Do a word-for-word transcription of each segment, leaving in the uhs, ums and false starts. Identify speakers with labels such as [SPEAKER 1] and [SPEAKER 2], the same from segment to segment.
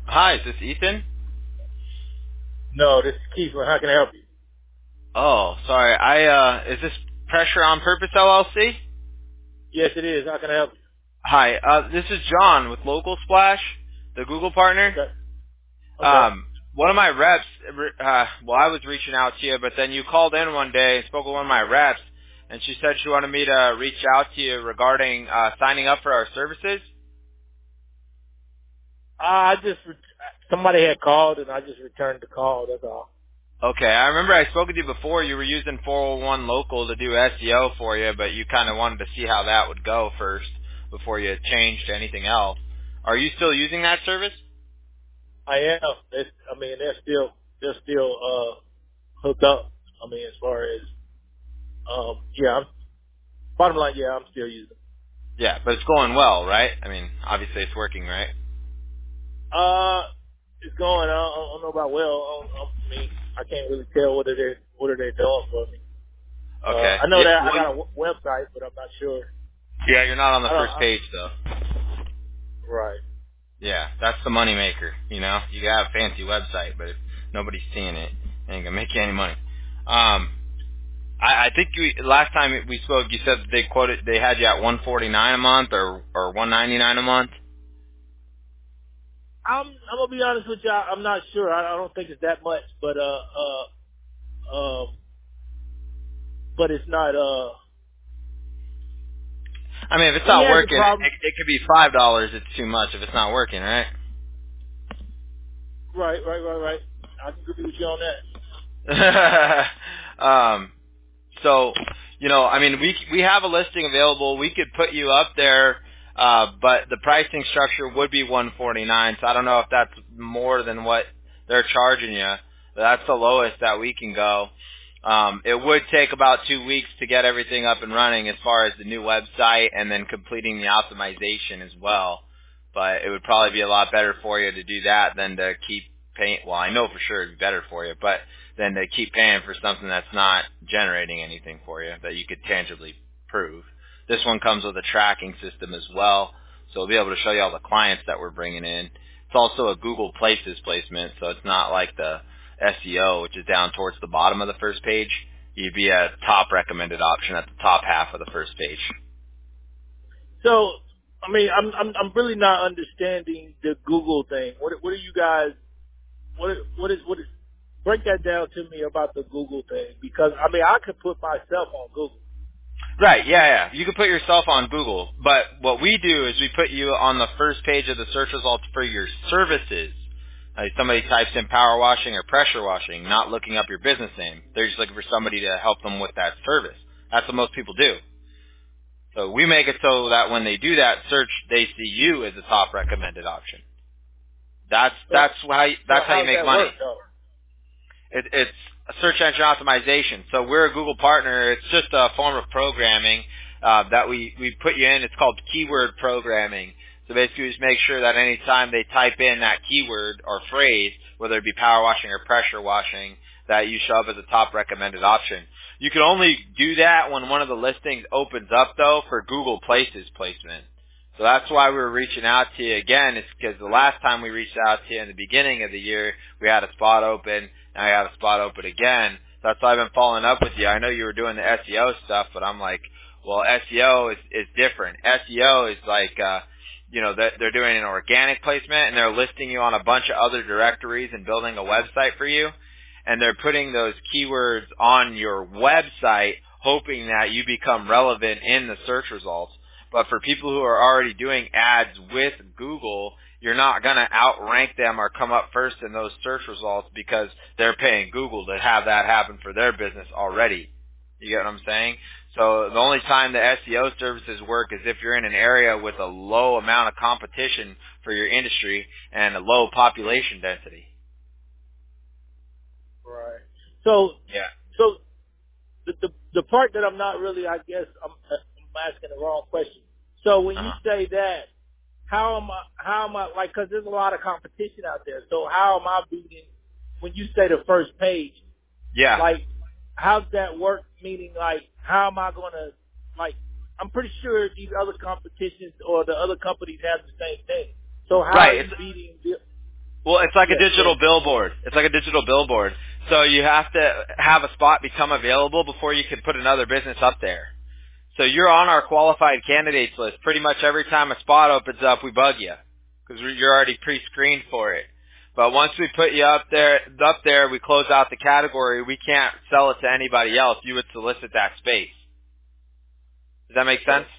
[SPEAKER 1] Hi, is this Ethan?
[SPEAKER 2] No, this is Keith. How can I help you?
[SPEAKER 1] Oh, sorry. I uh is this Pressure on Purpose L L C?
[SPEAKER 2] Yes, it is. How can I help you?
[SPEAKER 1] Hi, uh this is John with Local Splash, the Google partner.
[SPEAKER 2] Okay. Okay.
[SPEAKER 1] Um one of my reps uh well I was reaching out to you, but then you called in one day and spoke with one of my reps and she said she wanted me to reach out to you regarding uh signing up for our services.
[SPEAKER 2] Uh, I just re- somebody had called and I just returned the call. That's all.
[SPEAKER 1] Okay, I remember I spoke with you before. You were using four oh one Local to do S E O for you, but you kind of wanted to see how that would go first before you changed to anything else. Are you still using that service?
[SPEAKER 2] I am. It's, I mean, they're still they're still uh hooked up. I mean, as far as um, yeah. I'm, bottom line, yeah, I'm still using.
[SPEAKER 1] Yeah, but it's going well, right? I mean, obviously it's working, right?
[SPEAKER 2] Uh, it's going. I don't, I don't know about well. I, don't, I mean, I can't really tell what are they what are they doing for me. Uh,
[SPEAKER 1] Okay.
[SPEAKER 2] I know
[SPEAKER 1] Yeah,
[SPEAKER 2] that I
[SPEAKER 1] well,
[SPEAKER 2] got a w- website, but I'm not sure.
[SPEAKER 1] yeah, you're not on the
[SPEAKER 2] I don't.
[SPEAKER 1] first
[SPEAKER 2] I,
[SPEAKER 1] page though.
[SPEAKER 2] right.
[SPEAKER 1] Yeah, that's the moneymaker. You know, you got a fancy website, but if nobody's seeing it, it ain't gonna make you any money. Um, I, I think you, last time we spoke, you said that they quoted they had you at one forty-nine a month or or one ninety-nine a month.
[SPEAKER 2] I'm I'm gonna be honest with you. I, I'm not sure. I, I don't think it's that much, but uh uh um but it's not uh
[SPEAKER 1] I mean, if it's
[SPEAKER 2] he
[SPEAKER 1] not
[SPEAKER 2] has a
[SPEAKER 1] working, it,
[SPEAKER 2] problem.
[SPEAKER 1] it, it could be five dollars. It's too much if it's not working, right?
[SPEAKER 2] Right, right, right, right. I can agree with you on that.
[SPEAKER 1] um, so, you know, I mean, we we have a listing available. We could put you up there, uh, but the pricing structure would be one forty-nine. So I don't know if that's more than what they're charging you. That's the lowest that we can go. Um, it would take about two weeks to get everything up and running as far as the new website and then completing the optimization as well. But it would probably be a lot better for you to do that than to keep paying. Well, I know for sure it'd be better for you, but than to keep paying for something that's not generating anything for you that you could tangibly prove. This one comes with a tracking system as well, so we'll be able to show you all the clients that we're bringing in. It's also a Google Places placement, so it's not like the S E O, which is down towards the bottom of the first page. You'd be a top recommended option at the top half of the first page.
[SPEAKER 2] So I mean I'm I'm I'm really not understanding the Google thing. What what are you guys what what is what is break that down to me about the Google thing, because I mean I could put myself on Google.
[SPEAKER 1] Right, yeah, yeah. You can put yourself on Google, but what we do is we put you on the first page of the search results for your services. Like somebody types in power washing or pressure washing, not looking up your business name. They're just looking for somebody to help them with that service. That's what most people do. So we make it so that when they do that search, they see you as the top recommended option. That's
[SPEAKER 2] So
[SPEAKER 1] that's how you,
[SPEAKER 2] so
[SPEAKER 1] that's how
[SPEAKER 2] how
[SPEAKER 1] you
[SPEAKER 2] does
[SPEAKER 1] make
[SPEAKER 2] that
[SPEAKER 1] money.
[SPEAKER 2] work though?
[SPEAKER 1] It, it's a search engine optimization. So we're a Google partner. It's just a form of programming uh, that we, we put you in. It's called keyword programming. So basically, we just make sure that any time they type in that keyword or phrase, whether it be power washing or pressure washing, that you show up as a top recommended option. You can only do that when one of the listings opens up, though, for Google Places placement. So that's why we were reaching out to you again. It's because the last time we reached out to you in the beginning of the year, we had a spot open. Now I have a spot open again. That's why I've been following up with you. I know you were doing the S E O stuff, but I'm like, well, S E O is, is different. S E O is like, uh, you know, they're, they're doing an organic placement and they're listing you on a bunch of other directories and building a website for you. And they're putting those keywords on your website hoping that you become relevant in the search results. But for people who are already doing ads with Google, you're not going to outrank them or come up first in those search results because they're paying Google to have that happen for their business already. You get what I'm saying? So the only time the S E O services work is if you're in an area with a low amount of competition for your industry and a low population density.
[SPEAKER 2] Right. So
[SPEAKER 1] Yeah.
[SPEAKER 2] so the, the the part that I'm not really, I guess I'm, I'm asking the wrong question. So when you
[SPEAKER 1] Uh-huh.
[SPEAKER 2] say that, how am I? How am I? Like, because there's a lot of competition out there. So how am I beating? When you say the first page,
[SPEAKER 1] Yeah.
[SPEAKER 2] like, how's that work? Meaning, like, how am I going to? Like, I'm pretty sure these other competitions or the other companies have the same thing. So how are
[SPEAKER 1] Right. It's
[SPEAKER 2] you beating? The,
[SPEAKER 1] Well, it's like a
[SPEAKER 2] Yes,
[SPEAKER 1] digital
[SPEAKER 2] yes.
[SPEAKER 1] billboard. It's like a digital billboard. So you have to have a spot become available before you can put another business up there. So you're on our qualified candidates list. Pretty much every time a spot opens up, we bug you because you're already pre-screened for it. But once we put you up there, up there, we close out the category. We can't sell it to anybody else. You would solicit that space. Does that make sense?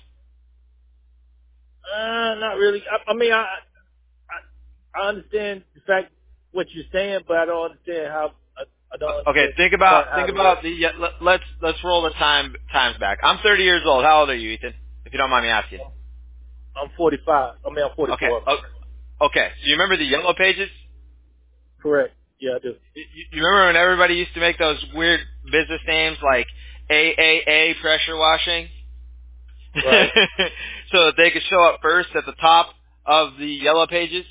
[SPEAKER 2] Uh, not really. I, I mean, I, I I understand the fact what you're saying, but I don't understand how. I, I don't
[SPEAKER 1] Okay,
[SPEAKER 2] understand
[SPEAKER 1] think
[SPEAKER 2] the part
[SPEAKER 1] about
[SPEAKER 2] how
[SPEAKER 1] think
[SPEAKER 2] to work.
[SPEAKER 1] about the. yeah, let- Let's let's roll the time times back. I'm thirty years old. How old are you, Ethan? If you don't mind me asking.
[SPEAKER 2] I'm forty-five. I mean, I'm
[SPEAKER 1] Okay.
[SPEAKER 2] forty-four. I'm
[SPEAKER 1] Oh,
[SPEAKER 2] sorry.
[SPEAKER 1] okay. So you remember the yellow pages?
[SPEAKER 2] Correct. Yeah, I do.
[SPEAKER 1] You, you remember when everybody used to make those weird business names like A A A pressure washing?
[SPEAKER 2] Right.
[SPEAKER 1] So that they could show up first at the top of the yellow pages?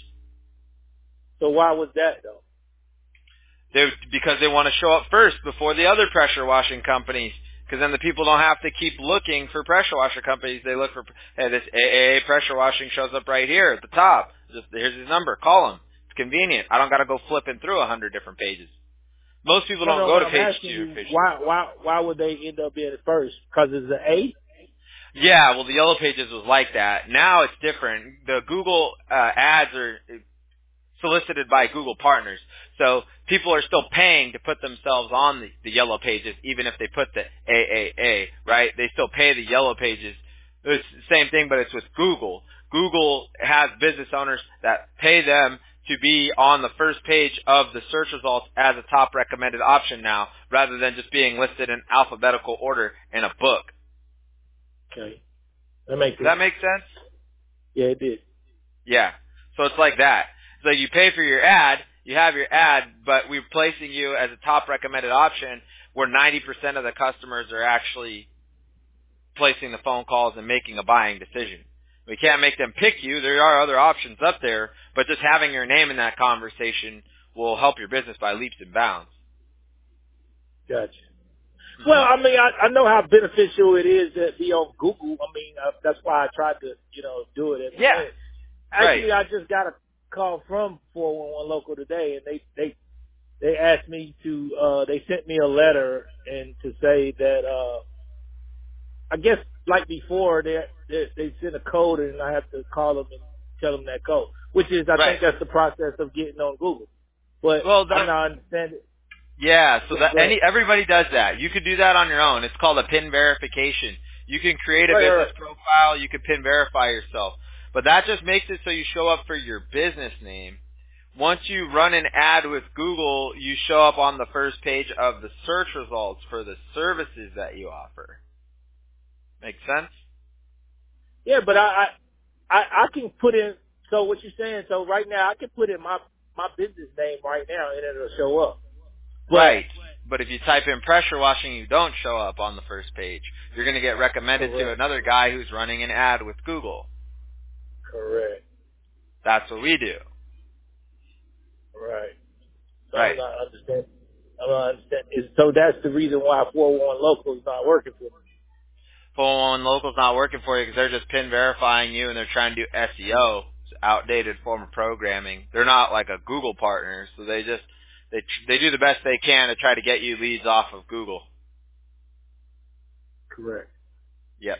[SPEAKER 2] So why was that though?
[SPEAKER 1] They, because they want to show up first before the other pressure washing companies. Because then the people don't have to keep looking for pressure washer companies. They look for, hey, this A A A pressure washing shows up right here at the top. Just, here's his number. Call him. It's convenient. I don't got to go flipping through a hundred different pages. Most people
[SPEAKER 2] No,
[SPEAKER 1] don't
[SPEAKER 2] no.
[SPEAKER 1] go
[SPEAKER 2] But
[SPEAKER 1] to
[SPEAKER 2] I'm
[SPEAKER 1] page
[SPEAKER 2] asking
[SPEAKER 1] two.
[SPEAKER 2] you
[SPEAKER 1] Page
[SPEAKER 2] why why why would they end up being first? Because it's an A.
[SPEAKER 1] Yeah, well, the yellow pages was like that. Now it's different. The Google uh, ads are solicited by Google partners. So people are still paying to put themselves on the, the yellow pages, even if they put the A A A, right? They still pay the yellow pages. It's the same thing, but it's with Google. Google has business owners that pay them to be on the first page of the search results as a top recommended option now, rather than just being listed in alphabetical order in a book.
[SPEAKER 2] Okay, that makes
[SPEAKER 1] Does
[SPEAKER 2] sense.
[SPEAKER 1] that make sense?
[SPEAKER 2] Yeah, it did.
[SPEAKER 1] Yeah. So it's like that. So you pay for your ad, you have your ad, but we're placing you as a top recommended option where ninety percent of the customers are actually placing the phone calls and making a buying decision. We can't make them pick you. There are other options up there, but just having your name in that conversation will help your business by leaps and bounds.
[SPEAKER 2] Gotcha.
[SPEAKER 1] hmm
[SPEAKER 2] Well, I mean, I, I know how beneficial it is to be on Google. I mean, uh, that's why I tried to, you know, do it at the
[SPEAKER 1] Yeah.
[SPEAKER 2] beginning.
[SPEAKER 1] Right.
[SPEAKER 2] Actually, I just got a call from four one one Local today, and they they they asked me to. uh They sent me a letter and to say that uh I guess like before they they, they sent a code and I have to call them and tell them that code, which is I
[SPEAKER 1] Right.
[SPEAKER 2] think that's the process of getting on Google. But
[SPEAKER 1] Well,
[SPEAKER 2] I'm
[SPEAKER 1] that,
[SPEAKER 2] not understanding.
[SPEAKER 1] Yeah, so
[SPEAKER 2] Go,
[SPEAKER 1] that
[SPEAKER 2] go ahead.
[SPEAKER 1] any everybody does that. You could do that on your own. It's called a pin verification. You can create a
[SPEAKER 2] Right, right,
[SPEAKER 1] business
[SPEAKER 2] right.
[SPEAKER 1] profile. You can pin verify yourself, but that just makes it so you show up for your business name. Once you run an ad with Google, you show up on the first page of the search results for the services that you offer. Make sense?
[SPEAKER 2] Yeah, but I, I I I can put in. So what you're saying? So right now I can put in my my business name right now and it'll show up. But
[SPEAKER 1] Right. But if you type in pressure washing, you don't show up on the first page. You're going to get recommended to
[SPEAKER 2] correct,
[SPEAKER 1] another guy who's running an ad with Google.
[SPEAKER 2] correct,
[SPEAKER 1] That's what we do.
[SPEAKER 2] right. So I'm
[SPEAKER 1] Right.
[SPEAKER 2] not understanding. I'm not understanding. Is- So that's the reason why four one one Local is not working for me.
[SPEAKER 1] four one one Local's not working for you because they're just pin verifying you and they're trying to do S E O, it's outdated form of programming. They're not like a Google partner, so they just they they do the best they can to try to get you leads off of Google.
[SPEAKER 2] Correct.
[SPEAKER 1] Yep.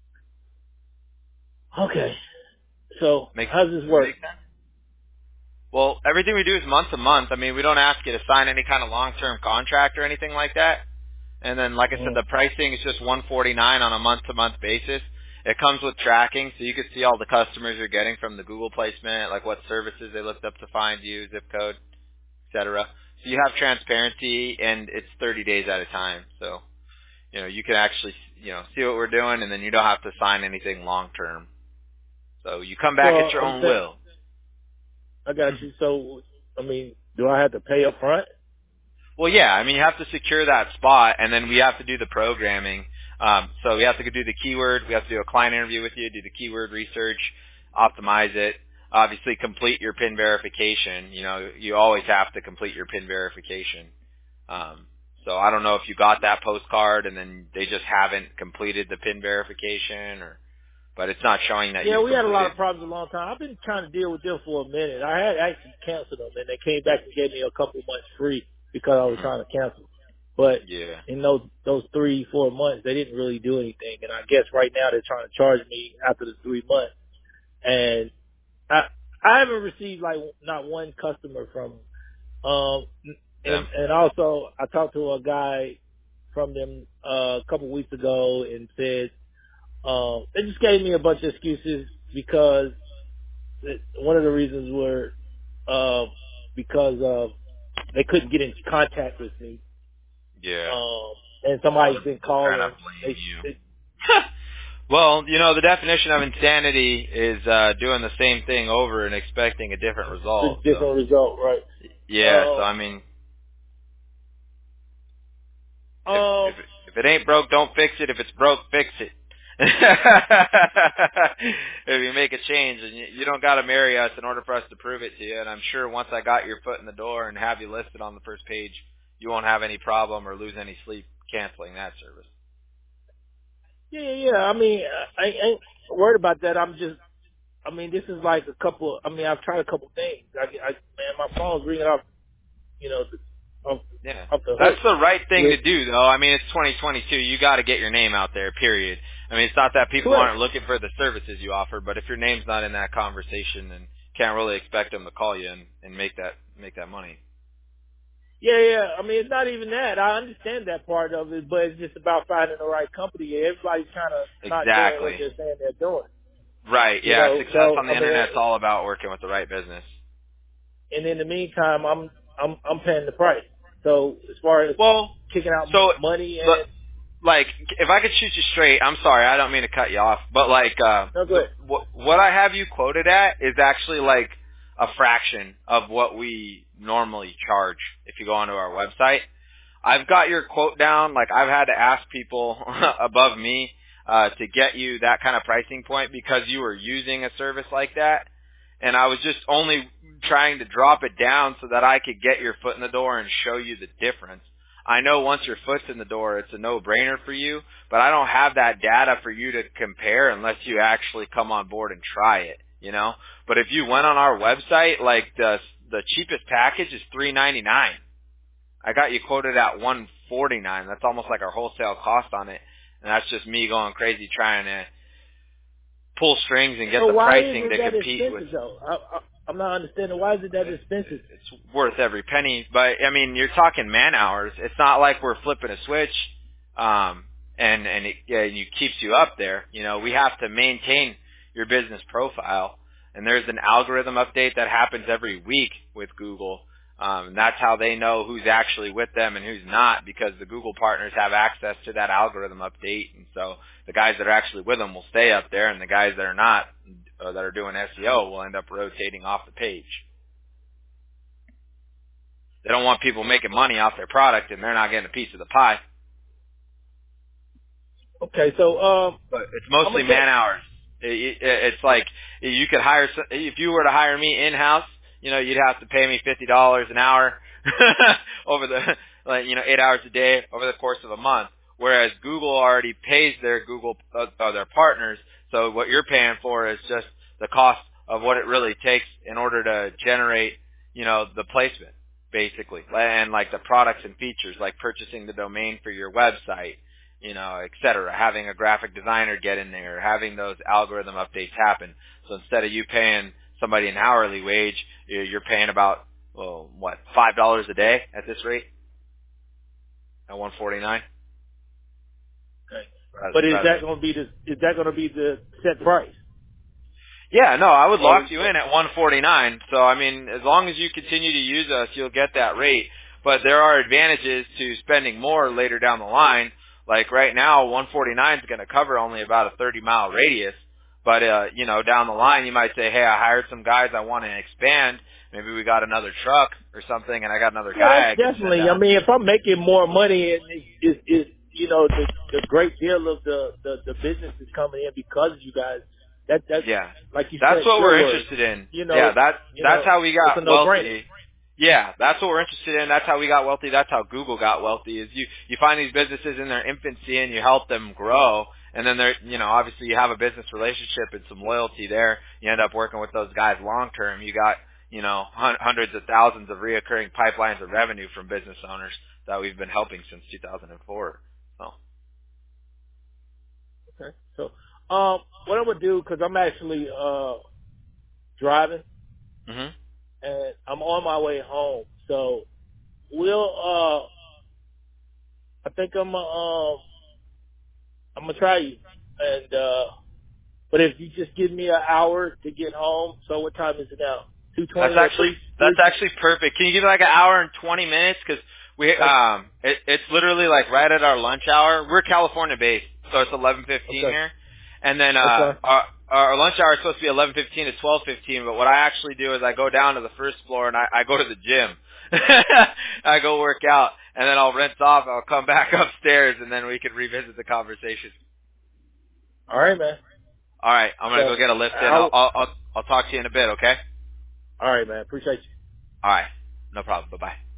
[SPEAKER 2] Okay. So
[SPEAKER 1] Makes
[SPEAKER 2] how does this
[SPEAKER 1] does it
[SPEAKER 2] work?
[SPEAKER 1] make sense? Well, everything we do is month to month. I mean, we don't ask you to sign any kind of long-term contract or anything like that. And then, like I said,
[SPEAKER 2] Mm-hmm.
[SPEAKER 1] the pricing is just one forty-nine on a month-to-month basis. It comes with tracking, so you can see all the customers you're getting from the Google placement, like what services they looked up to find you, zip code, et cetera. So you have transparency, and it's thirty days at a time. So, you know, you can actually, you know, see what we're doing, and then you don't have to sign anything long-term. So you come
[SPEAKER 2] So
[SPEAKER 1] back at your
[SPEAKER 2] I'm
[SPEAKER 1] own
[SPEAKER 2] saying
[SPEAKER 1] will.
[SPEAKER 2] I got you. So I mean, do I have to pay up front?
[SPEAKER 1] Well, yeah. I mean, you have to secure that spot, and then we have to do the programming. Um, so we have to do the keyword. We have to do a client interview with you, do the keyword research, optimize it. Obviously, complete your PIN verification. You know, you always have to complete your PIN verification. Um, so I don't know if you got that postcard and then they just haven't completed the PIN verification, or. but it's not showing that
[SPEAKER 2] Yeah,
[SPEAKER 1] you've
[SPEAKER 2] we had a lot
[SPEAKER 1] completed.
[SPEAKER 2] of problems a long time. I've been trying to deal with them for a minute. I had actually canceled them, and they came back and gave me a couple months free because I was
[SPEAKER 1] Mhm.
[SPEAKER 2] trying to cancel. But
[SPEAKER 1] Yeah.
[SPEAKER 2] in those those three, four months, they didn't really do anything. And I guess right now they're trying to charge me after the three months. And I I haven't received like not one customer from them. Um, and
[SPEAKER 1] Them.
[SPEAKER 2] and also I talked to a guy from them uh, a couple weeks ago and said um, they just gave me a bunch of excuses because it, one of the reasons were uh, because uh, they couldn't get in contact with me.
[SPEAKER 1] Yeah.
[SPEAKER 2] Um, and
[SPEAKER 1] So
[SPEAKER 2] somebody's
[SPEAKER 1] they're
[SPEAKER 2] been
[SPEAKER 1] trying
[SPEAKER 2] calling.
[SPEAKER 1] to blame
[SPEAKER 2] They,
[SPEAKER 1] you.
[SPEAKER 2] they
[SPEAKER 1] Well, you know, the definition of insanity is uh doing the same thing over and expecting a different
[SPEAKER 2] it's
[SPEAKER 1] result.
[SPEAKER 2] a
[SPEAKER 1] So
[SPEAKER 2] different result, right?
[SPEAKER 1] yeah, so
[SPEAKER 2] Um,
[SPEAKER 1] I mean, if
[SPEAKER 2] um,
[SPEAKER 1] if if it ain't broke, don't fix it. If it's broke, fix it. If you make a change, and you, you don't got to marry us in order for us to prove it to you. And I'm sure once I got your foot in the door and have you listed on the first page, you won't have any problem or lose any sleep canceling that service.
[SPEAKER 2] yeah, yeah, yeah. I mean, I, I ain't worried about that. I'm just, I mean, this is like a couple. I mean, I've tried a couple things. I, I man, my phone's ringing off, you know, the, off,
[SPEAKER 1] Yeah.
[SPEAKER 2] off the
[SPEAKER 1] That's
[SPEAKER 2] hook.
[SPEAKER 1] the right thing
[SPEAKER 2] With
[SPEAKER 1] to do, though. I mean, it's twenty twenty-two. You got to get your name out there, period. I mean, it's not that people
[SPEAKER 2] correct.
[SPEAKER 1] aren't looking for the services you offer, but if your name's not in that conversation, then can't really expect them to call you and, and make that make that money.
[SPEAKER 2] Yeah, yeah. I mean, it's not even that. I understand that part of it, but it's just about finding the right company. Everybody's kind of not doing what
[SPEAKER 1] Exactly.
[SPEAKER 2] they're saying they're doing.
[SPEAKER 1] Right.
[SPEAKER 2] You
[SPEAKER 1] Yeah.
[SPEAKER 2] know,
[SPEAKER 1] Success
[SPEAKER 2] so
[SPEAKER 1] on the
[SPEAKER 2] I mean,
[SPEAKER 1] internet's all about working with the right business.
[SPEAKER 2] and in the meantime, I'm I'm I'm paying the price. So as far as
[SPEAKER 1] Well,
[SPEAKER 2] kicking out
[SPEAKER 1] so
[SPEAKER 2] money
[SPEAKER 1] look,
[SPEAKER 2] and
[SPEAKER 1] like if I could shoot you straight, I'm sorry, I don't mean to cut you off, but like uh
[SPEAKER 2] no
[SPEAKER 1] the,
[SPEAKER 2] good.
[SPEAKER 1] what what I have you quoted at is actually like a fraction of what we normally charge if you go onto our website. I've got your quote down, like I've had to ask people above me uh to get you that kind of pricing point because you were using a service like that. And I was just only trying to drop it down so that I could get your foot in the door and show you the difference. I know once your foot's in the door, it's a no-brainer for you, but I don't have that data for you to compare unless you actually come on board and try it, you know? But if you went on our website, like the the cheapest package is three ninety-nine. I got you quoted at one forty-nine. That's almost like our wholesale cost on it. And that's just me going crazy trying to pull strings and get
[SPEAKER 2] So
[SPEAKER 1] the
[SPEAKER 2] why is
[SPEAKER 1] pricing
[SPEAKER 2] it
[SPEAKER 1] to
[SPEAKER 2] that
[SPEAKER 1] compete with.
[SPEAKER 2] expensive though? I, I, I'm not understanding why is it that
[SPEAKER 1] It,
[SPEAKER 2] expensive?
[SPEAKER 1] it's worth every penny, but I mean, you're talking man hours. It's not like we're flipping a switch, um, and and it, yeah, it keeps you up there. You know, we have to maintain your business profile, and there's an algorithm update that happens every week with Google. Um, and that's how they know who's actually with them and who's not, because the Google partners have access to that algorithm update, and so the guys that are actually with them will stay up there, and the guys that are not, uh, that are doing S E O, will end up rotating off the page. They don't want people making money off their product, and they're not getting a piece of the pie.
[SPEAKER 2] Okay, so um,
[SPEAKER 1] But it's
[SPEAKER 2] I'm
[SPEAKER 1] mostly
[SPEAKER 2] gonna take.
[SPEAKER 1] man hours. It, it, it's like you could hire some, if you were to hire me in house, you know, you'd have to pay me fifty dollars an hour over the like you know eight hours a day over the course of a month. Whereas Google already pays their Google uh, uh, their partners, so what you're paying for is just the cost of what it really takes in order to generate you know the placement basically, and like the products and features like purchasing the domain for your website, you know, et cetera, having a graphic designer get in there, having those algorithm updates happen. So instead of you paying somebody an hourly wage, you're paying about, well, what, five dollars a day at this rate? At one forty-nine?
[SPEAKER 2] Okay.
[SPEAKER 1] Rather,
[SPEAKER 2] But is
[SPEAKER 1] rather
[SPEAKER 2] that
[SPEAKER 1] than,
[SPEAKER 2] going to be the is that going to be the set price?
[SPEAKER 1] yeah, no, I would
[SPEAKER 2] Or,
[SPEAKER 1] lock you in at one forty-nine. So, I mean, as long as you continue to use us, you'll get that rate. But there are advantages to spending more later down the line. Like right now, one forty-nine is going to cover only about a thirty mile radius. But, uh, you know, down the line, you might say, hey, I hired some guys, I want to expand. Maybe we got another truck or something, and I got another
[SPEAKER 2] yeah,
[SPEAKER 1] guy I
[SPEAKER 2] that's
[SPEAKER 1] can send
[SPEAKER 2] definitely. I
[SPEAKER 1] out.
[SPEAKER 2] mean, if I'm making more money and is is you know the the great deal of the, the the business is coming in because of you guys. That that
[SPEAKER 1] Yeah.
[SPEAKER 2] like you
[SPEAKER 1] That's
[SPEAKER 2] said,
[SPEAKER 1] what
[SPEAKER 2] your
[SPEAKER 1] we're
[SPEAKER 2] words.
[SPEAKER 1] interested in.
[SPEAKER 2] You
[SPEAKER 1] Yeah,
[SPEAKER 2] know,
[SPEAKER 1] that
[SPEAKER 2] you
[SPEAKER 1] that's
[SPEAKER 2] know,
[SPEAKER 1] how we
[SPEAKER 2] it's a
[SPEAKER 1] got
[SPEAKER 2] no brainer.
[SPEAKER 1] wealthy. Yeah, that's what we're interested in. That's how we got wealthy. That's how Google got wealthy. Is you you find these businesses in their infancy and you help them grow, And then there, you know, obviously you have a business relationship and some loyalty there. You end up working with those guys long term. You got, you know, hun- hundreds of thousands of reoccurring pipelines of revenue from business owners that we've been helping since two thousand four. So.
[SPEAKER 2] Okay. So, um, what I'm gonna do, because I'm actually uh driving
[SPEAKER 1] Mhm.
[SPEAKER 2] and I'm on my way home, so we'll uh, I think I'm uh, um, I'm gonna try you, and uh, but if you just give me an hour to get home, so what time is it now? Two
[SPEAKER 1] That's
[SPEAKER 2] twenty or
[SPEAKER 1] actually
[SPEAKER 2] three?
[SPEAKER 1] that's
[SPEAKER 2] Three?
[SPEAKER 1] actually perfect. Can you give me like an hour and twenty minutes? Because we um it, it's literally like right at our lunch hour. We're California based, so it's eleven fifteen
[SPEAKER 2] Okay,
[SPEAKER 1] here, and then
[SPEAKER 2] that's
[SPEAKER 1] uh
[SPEAKER 2] fine.
[SPEAKER 1] our our lunch hour is supposed to be eleven fifteen to twelve fifteen. But what I actually do is I go down to the first floor and I, I go to the gym. I go work out, and then I'll rinse off. I'll come back upstairs, and then we can revisit the conversation.
[SPEAKER 2] All right, man.
[SPEAKER 1] All right, I'm gonna
[SPEAKER 2] So
[SPEAKER 1] go get a lift in. I'll
[SPEAKER 2] I'll,
[SPEAKER 1] I'll I'll, I'll talk to you in a bit. Okay.
[SPEAKER 2] all right, man. Appreciate you.
[SPEAKER 1] All right. No problem. Bye bye.